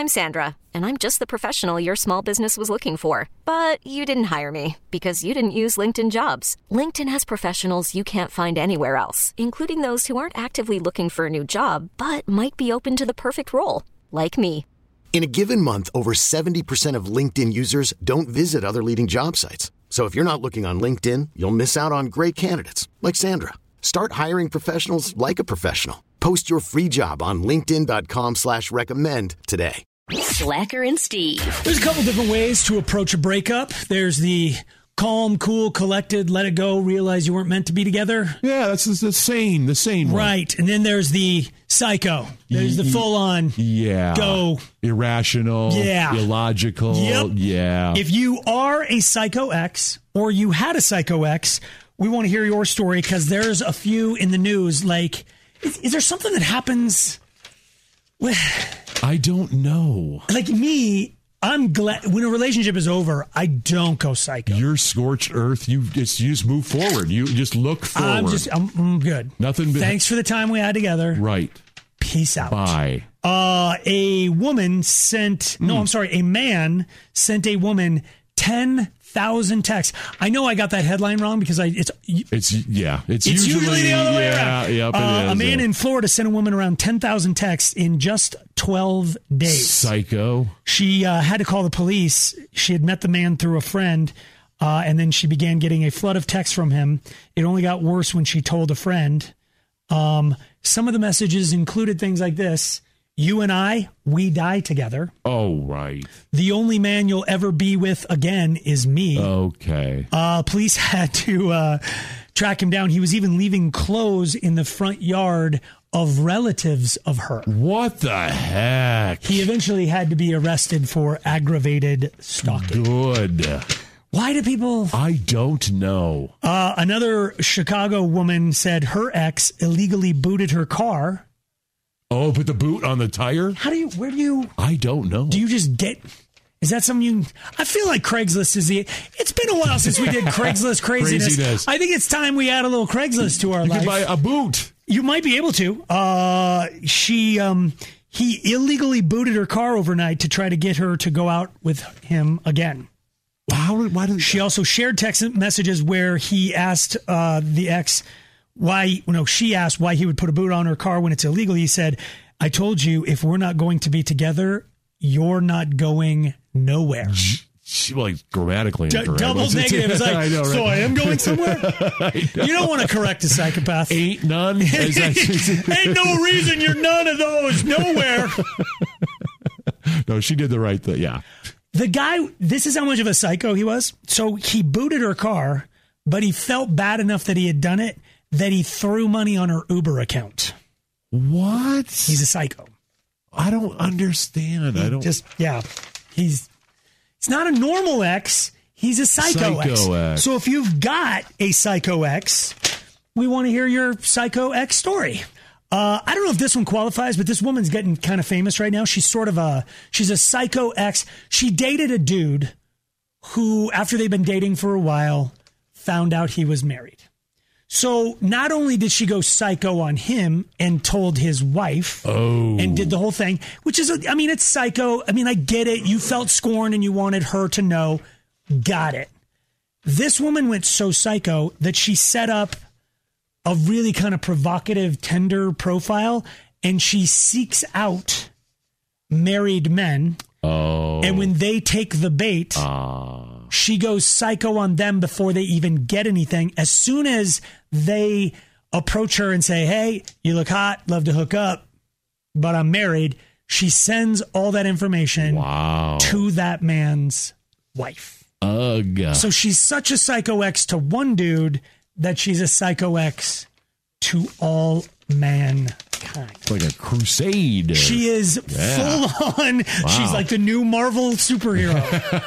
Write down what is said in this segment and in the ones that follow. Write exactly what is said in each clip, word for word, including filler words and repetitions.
I'm Sandra, and I'm just the professional your small business was looking for. But you didn't hire me because you didn't use LinkedIn Jobs. LinkedIn has professionals you can't find anywhere else, including those who aren't actively looking for a new job, but might be open to the perfect role, like me. In a given month, over seventy percent of LinkedIn users don't visit other leading job sites. So if you're not looking on LinkedIn, you'll miss out on great candidates like Sandra. Start hiring professionals like a professional. Post your free job on linkedin.com slash recommend today. Slacker and Steve. There's a couple different ways to approach a breakup. There's the calm, cool, collected, let it go, realize you weren't meant to be together. Yeah, that's the sane, the sane one. Right. And then there's the psycho. There's the full-on yeah. go. Irrational. Yeah. Illogical. Yep. Yeah. If you are a psycho ex or you had a psycho ex, we want to hear your story because there's a few in the news. Like, is, is there something that happens with... I don't know. Like me, I'm glad when a relationship is over, I don't go psycho. You're scorched earth. You just you just move forward. You just look forward. I'm just I'm, I'm good. Nothing. Be- Thanks for the time we had together. Right. Peace out. Bye. Uh, a woman sent. No, mm. I'm sorry. A man sent a woman ten thousand texts. I know I got that headline wrong because I it's it's yeah it's, it's usually, usually the other way yeah, around. Yep, it uh, is, a man yeah. in Florida sent a woman around ten thousand texts in just twelve days. Psycho. She uh, had to call the police. She had met the man through a friend, uh, and then she began getting a flood of texts from him. It only got worse when she told a friend. Um, some of the messages included things like this. You and I, we die together. Oh, right. The only man you'll ever be with again is me. Okay. Uh, police had to uh, track him down. He was even leaving clothes in the front yard of relatives of her. What the heck? He eventually had to be arrested for aggravated stalking. Good. Why do people... I don't know. Uh, another Chicago woman said her ex illegally booted her car. Oh, put the boot on the tire? How do you, where do you... I don't know. Do you just get... Is that something you... I feel like Craigslist is the... It's been a while since we did Craigslist craziness. Craziness. I think it's time we add a little Craigslist to our you life. You can buy a boot. You might be able to. Uh, she... Um, he illegally booted her car overnight to try to get her to go out with him again. How, why did she also shared text messages where he asked uh, the ex why, no, she asked why he would put a boot on her car when it's illegal. He said, I told you if we're not going to be together, you're not going nowhere. She, like grammatically D- incorrect. Double negative. It's like, I know, right? So I am going somewhere? You don't want to correct a psychopath. Ain't none. Ain't no reason you're none of those. Nowhere. No, she did the right thing. Yeah. The guy, this is how much of a psycho he was. So he booted her car, but he felt bad enough that he had done it that he threw money on her Uber account. What? He's a psycho. I don't understand. He I don't just yeah. He's it's not a normal ex. He's a psycho, psycho ex. ex. So if you've got a psycho ex, we want to hear your psycho ex story. Uh, I don't know if this one qualifies, but this woman's getting kind of famous right now. She's sort of a she's a psycho ex. She dated a dude who, after they've been dating for a while, found out he was married. So not only did she go psycho on him and told his wife oh. and did the whole thing, which is, I mean, it's psycho. I mean, I get it. You felt scorned and you wanted her to know. Got it. This woman went so psycho that she set up a really kind of provocative Tinder profile, and she seeks out married men. Oh. And when they take the bait, uh. she goes psycho on them before they even get anything. As soon as they approach her and say, hey, you look hot, love to hook up, but I'm married, she sends all that information wow. to that man's wife. Ugh. So she's such a psycho ex to one dude that she's a psycho ex to all mankind. It's like a crusade. She is yeah. full on. Wow. She's like the new Marvel superhero.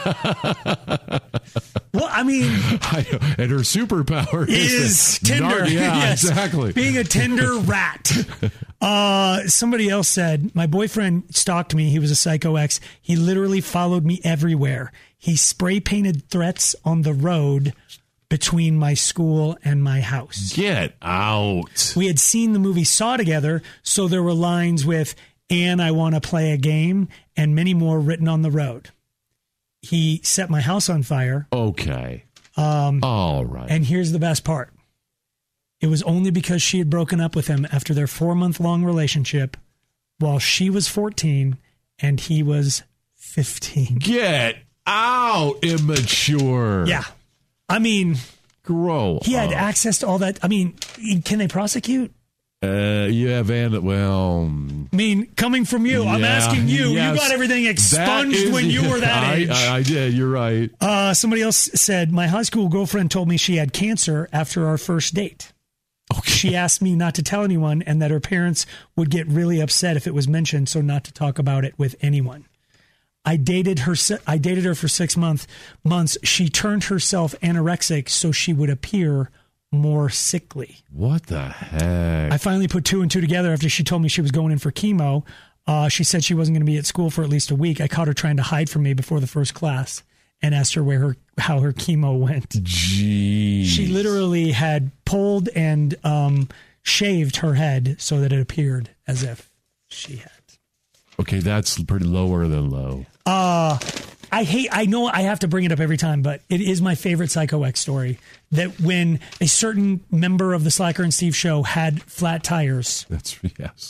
Well, I mean, I, and her superpower is, is Tinder. Nar- yeah, yes. exactly. Being a Tinder rat. Uh, somebody else said, my boyfriend stalked me. He was a psycho ex. He literally followed me everywhere. He spray painted threats on the road between my school and my house. Get out. We had seen the movie Saw together, so there were lines with, and I want to play a game, and many more written on the road. He set my house on fire. Okay. Um, All right. And here's the best part. It was only because she had broken up with him after their four-month-long relationship while she was fourteen and he was fifteen. Get out, immature. Yeah. I mean, grow he had up. access to all that. I mean, can they prosecute? Uh, yeah, Van. Well, I mean, coming from you, I'm yeah, asking you. yes. You got everything expunged Is, when you were that I, age. I, I did. You're right. Uh, somebody else said, my high school girlfriend told me she had cancer after our first date. Okay. She asked me not to tell anyone and that her parents would get really upset if it was mentioned, so not to talk about it with anyone. I dated her. I dated her for six months. Months. She turned herself anorexic so she would appear more sickly. What the heck? I finally put two and two together after she told me she was going in for chemo. Uh, she said she wasn't going to be at school for at least a week. I caught her trying to hide from me before the first class and asked her where her how her chemo went. Jeez. She literally had pulled and um, shaved her head so that it appeared as if she had. Okay, that's pretty lower than low. Uh, I hate, I know I have to bring it up every time, but it is my favorite Psycho X story that when a certain member of the Slacker and Steve show had flat tires. That's, yes.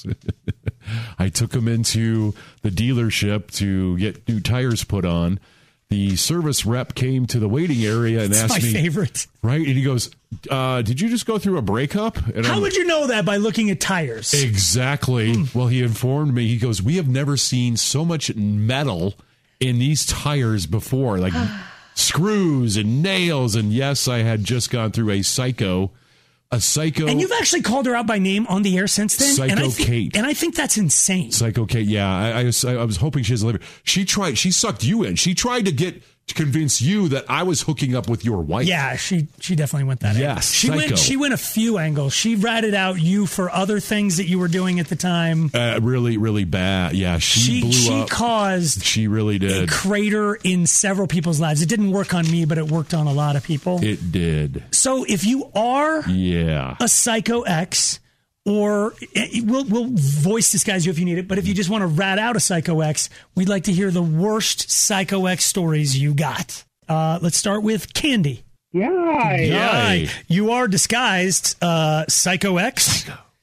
I took him into the dealership to get new tires put on. The service rep came to the waiting area and It's asked my me, favorite. Right? And he goes, uh, did you just go through a breakup? And How I'm, would you know that? By looking at tires. Exactly. Mm. Well, he informed me. He goes, we have never seen so much metal in these tires before, like screws and nails. And yes, I had just gone through a psycho, a psycho. And you've actually called her out by name on the air since then. Psycho and I th- Kate. And I think that's insane. Psycho Kate. Yeah. I, I, was, I was hoping she was a liver. She tried, she sucked you in. She tried to get, to convince you that I was hooking up with your wife. Yeah, she she definitely went that yes, angle. She psycho. went she went a few angles. She ratted out you for other things that you were doing at the time. Uh, really, really bad. Yeah, she, She blew she up. caused She really a did. crater in several people's lives. It didn't work on me, but it worked on a lot of people. It did. So if you are Yeah. a Psycho X, or we'll we'll voice disguise you if you need it, but if you just want to rat out a Psycho X, we'd like to hear the worst Psycho X stories you got. Uh, let's start with Candy. Yeah. Yay. You are disguised uh, Psycho X.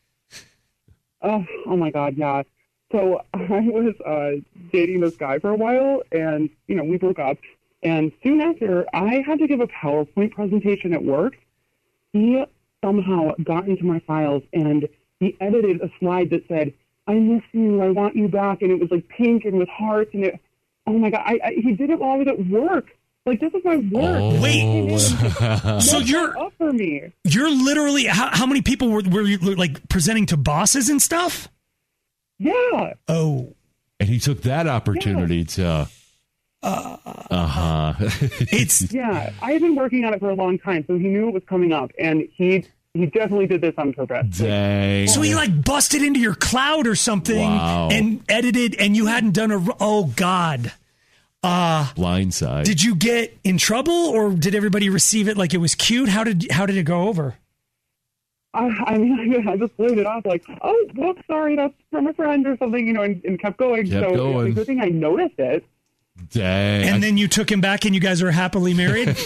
Oh, oh my God, yeah. So I was uh, dating this guy for a while, and, you know, we broke up. And soon after, I had to give a PowerPoint presentation at work. He somehow got into my files, and he edited a slide that said, I miss you, I want you back. And it was like pink and with hearts. And it, oh my God, I, I, he did it while I was at work. Like, this is my work. Oh. Wait, so That's you're up for me. you're literally how, how many people were were you like presenting to bosses and stuff? Yeah. Oh, And he took that opportunity to. Uh huh. it's Yeah, I had been working on it for a long time, so he knew it was coming up, and he he definitely did this on purpose. Dang. so he like busted into your cloud or something Wow. and edited, and you hadn't done a. Oh God. Uh, Blindside. did you get in trouble, or did everybody receive it like it was cute? How did how did it go over? I, I mean, I just played it off like, oh, well, sorry, that's from a friend or something, you know, and, and kept going. Kept so going. it's a good thing I noticed it. Dang. And then you took him back, and you guys are happily married.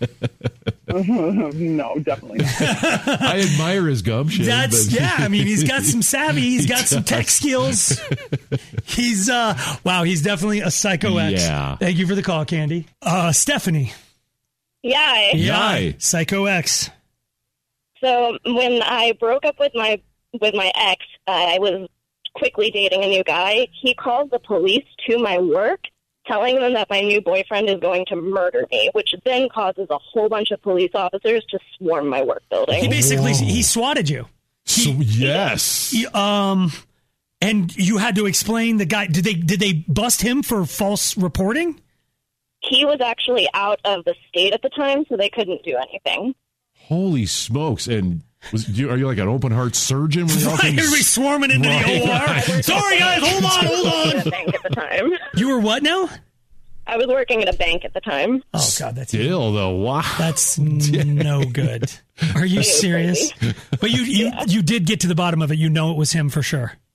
No, definitely not. I admire his gumption. That's but- yeah. I mean, he's got some savvy. He's He got some tech does. skills. He's uh, wow. He's definitely a Psycho X. Yeah. Thank you for the call, Candy. Uh, Stephanie. Yeah. Yay. Psycho X. So when I broke up with my with my ex, uh, I was quickly dating a new guy. He called the police to my work, telling them that my new boyfriend is going to murder me, which then causes a whole bunch of police officers to swarm my work He building. basically Whoa. he swatted you. So, yes. He, um, and you had to explain the guy. Did they did they bust him for false reporting? He was actually out of the state at the time, so they couldn't do anything. Holy smokes. And was you, are you like an open heart surgeon? When all Right, things- everybody swarming into Right. the O R. Right. Sorry, guys, hold on, hold At a on. bank at the time. You were what now? I was working at a bank at the time. Oh God, that's Still, though. Wow. That's no good. Are you serious? But you you you did get to the bottom of it. You know it was him for sure.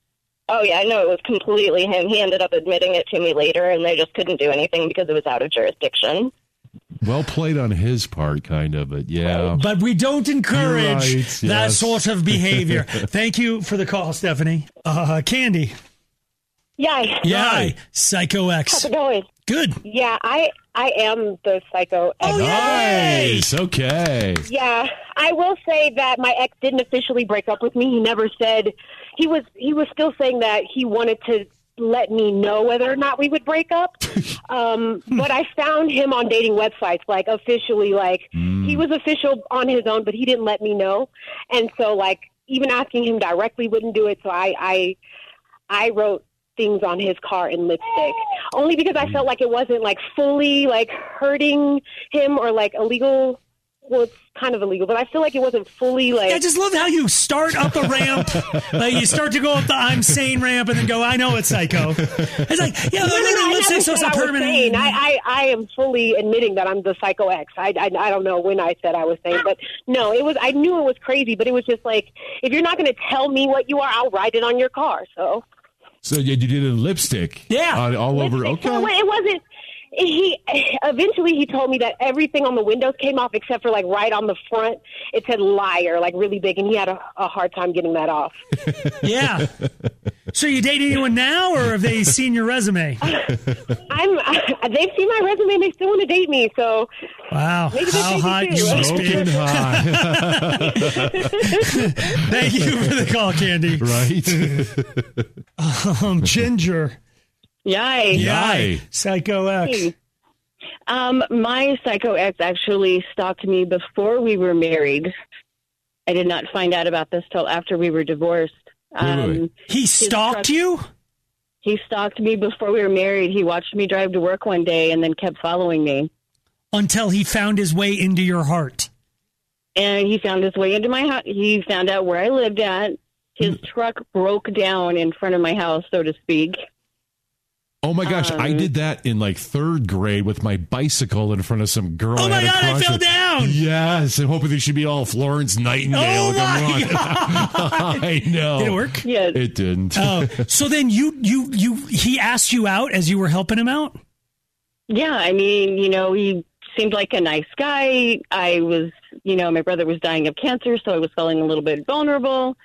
Oh, yeah, I know it was completely him. He ended up admitting it to me later, and they just couldn't do anything because it was out of jurisdiction. Well played on his part, kind of, but yeah. But we don't encourage right, that yes. sort of behavior. Thank you for the call, Stephanie. Uh, Candy. Yay. Yay. Psycho X. How's it going? Good. Yeah, I I am the Psycho X. Oh, yay. Nice. Okay. Yeah, I will say that my ex didn't officially break up with me. He never said he was. He was still saying that he wanted to let me know whether or not we would break up. Um, but I found him on dating websites, like officially, like Mm. he was official on his own, but he didn't let me know. And so, like, even asking him directly wouldn't do it. So I, I, I wrote things on his car in lipstick, only because I felt like it wasn't like fully like hurting him or like illegal. Well, it's kind of illegal, but I feel like it wasn't fully like. I just love how you start up a ramp, like you start to go up the I'm sane ramp, and then go, I know it's psycho. It's like, yeah, no, no, no, I let's say never so. said It's a I was permanent. sane. I, I, I am fully admitting that I'm the Psycho X. I, I, I don't know when I said I was sane, but no, it was. I knew it was crazy, but it was just like, if you're not going to tell me what you are, I'll write it on your car. So. So you did it in lipstick? Yeah. On, all over. Lipstick. Okay. So it wasn't. He eventually he told me that everything on the windows came off except for like right on the front. It said liar like really big, and he had a, a hard time getting that off. Yeah. So you dating anyone now, or have they seen your resume? I'm. They've seen my resume and they still want to date me. So Wow, maybe they're how crazy hot too. you must Smoking be. hot. Thank you for the call, Candy. Right? Um, Ginger. Yay. Yay. Psycho X. Um, my Psycho X actually stalked me before we were married. I did not find out about this till after we were divorced. Wait, wait, wait. Um, He stalked truck- you? he stalked me before we were married. He watched me drive to work one day and then kept following me. Until he found his way into your heart. And he found his way into my house. He found out where I lived at. His truck broke down in front of my house, so to speak. Oh my gosh, Um, I did that in like third grade with my bicycle in front of some girl. Oh I my had a God, I crush fell with. down. Yes, and hoping they should be all Florence Nightingale. Oh Come my on. I know. Did it work? Yes. It didn't. Oh, so then you, you, you, he asked you out as you were helping him out? Yeah, I mean, you know, he seemed like a nice guy. I was, you know, my brother was dying of cancer, so I was feeling a little bit vulnerable.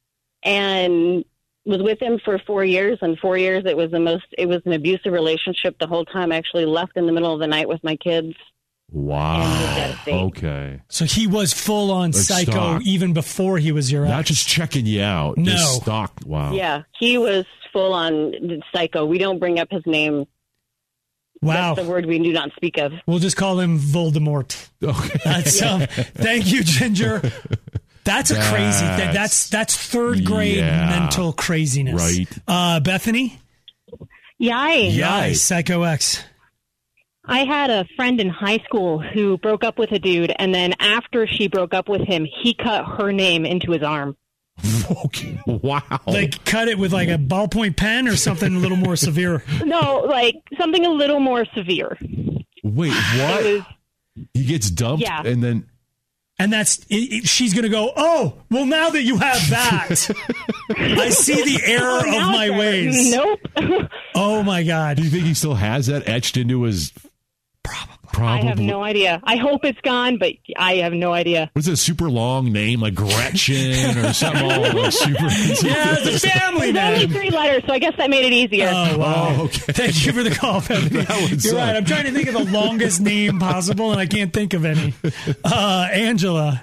And was with him for four years, and four years it was the most, it was an abusive relationship the whole time. I actually left in the middle of the night with my kids. Wow. Okay. So he was full on Like psycho stalk. even before he was your Not ex. just checking you out. No. Just stalked. Wow. Yeah, he was full on psycho. We don't bring up his name. Wow. That's the word we do not speak of. We'll just call him Voldemort. Okay. That's um, thank you, Ginger. That's a crazy thing. That's- That's that's third grade Yeah. mental craziness. Right. Uh, Bethany? Yay. Yay. Psycho X. I had a friend in high school who broke up with a dude, and then after she broke up with him, he cut her name into his arm. Okay. Wow. Like cut it with like a ballpoint pen or something a little more severe. No, like something a little more severe. Wait, what? It was, He gets dumped Yeah. and then And that's it, it- she's going to go, oh, well, now that you have that, I see the error of now my it's- ways. Nope. Oh, my God. do you think he still has that etched into his probably I have no idea. I hope it's gone, but I have no idea. what's a super long name like Gretchen or something all like super Yeah, it's a family, It's only man. three letters, so I guess that made it easier. Oh, wow. Oh, okay. Thank you for the call, Bethany. That would You're suck. right. I'm trying to think of the longest name possible, and I can't think of any. Uh, Angela.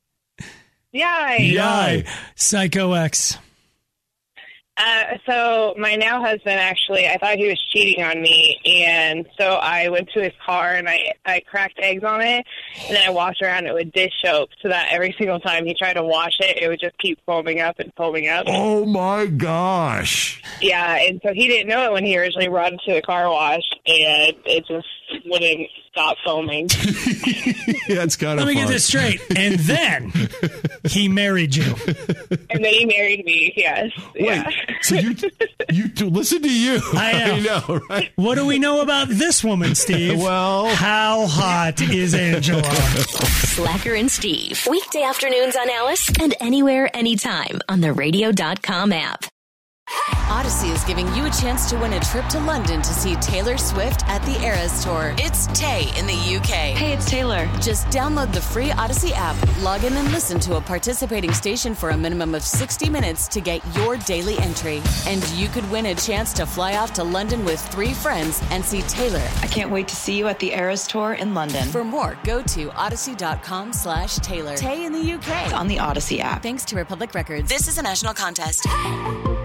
Yeah. Yay. Psycho X. Uh, so my now husband, actually, I thought he was cheating on me, and so I went to his car and I, I cracked eggs on it, and then I washed around it with dish soap so that every single time he tried to wash it, it would just keep foaming up and foaming up. Oh my gosh. Yeah, and so he didn't know it when he originally brought it to the car wash, and it just wouldn't stop foaming. Yeah, it's kind of Let me get this straight. And then he married you. And then he married me, yes. Wait, Yeah. so you you to listen to you. I know. know, right? What do we know about this woman, Steve? Well, how hot is Angela? Slacker and Steve. Weekday afternoons on Alice and anywhere, anytime on the radio dot com app. Odyssey is giving you a chance to win a trip to London to see Taylor Swift at the Eras Tour. It's Tay in the U K. Hey, it's Taylor. Just download the free Odyssey app, log in and listen to a participating station for a minimum of sixty minutes to get your daily entry. And you could win a chance to fly off to London with three friends and see Taylor. I can't wait to see you at the Eras Tour in London. For more, go to odyssey.com slash Taylor. Tay in the U K. On the Odyssey app. Thanks to Republic Records. This is a national contest.